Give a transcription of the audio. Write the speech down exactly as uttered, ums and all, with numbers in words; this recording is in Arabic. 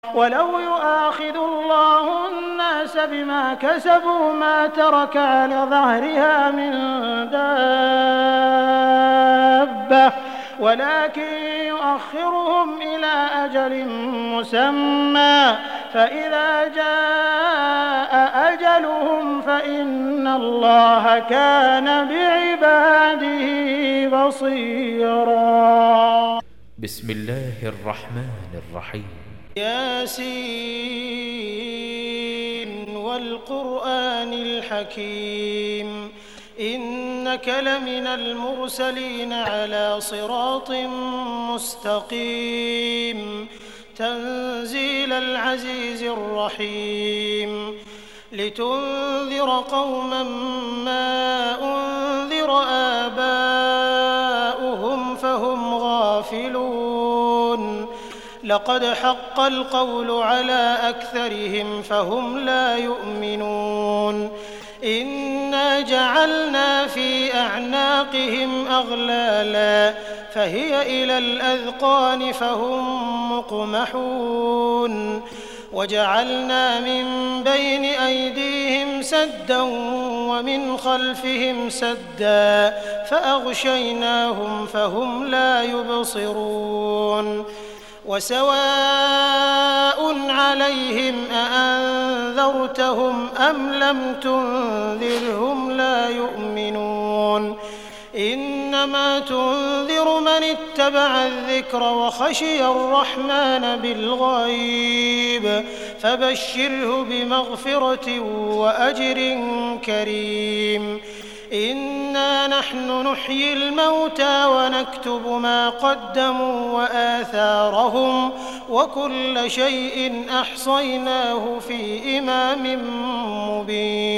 ولو يؤاخذ الله الناس بما كسبوا ما ترك على ظهرها من دابة ولكن يؤخرهم إلى أجل مسمى فإذا جاء أجلهم فإن الله كان بعباده بصيرا. بسم الله الرحمن الرحيم. ياسين والقرآن الحكيم إنك لمن المرسلين على صراط مستقيم تنزيل العزيز الرحيم لتنذر قوما ما أنذر آباؤهم فهم غافلون لقد حق القول على أكثرهم فهم لا يؤمنون إنا جعلنا في أعناقهم أغلالا فهي إلى الأذقان فهم مقمحون وجعلنا من بين أيديهم سدا ومن خلفهم سدا فأغشيناهم فهم لا يبصرون وسواء عليهم أأنذرتهم أم لم تنذرهم لا يؤمنون إنما تنذر من اتبع الذكر وخشي الرحمن بالغيب فبشره بمغفرة وأجر كريم إنا نحن نحيي الموتى ونكتب ما قدموا وآثارهم وكل شيء أحصيناه في إمام مبين.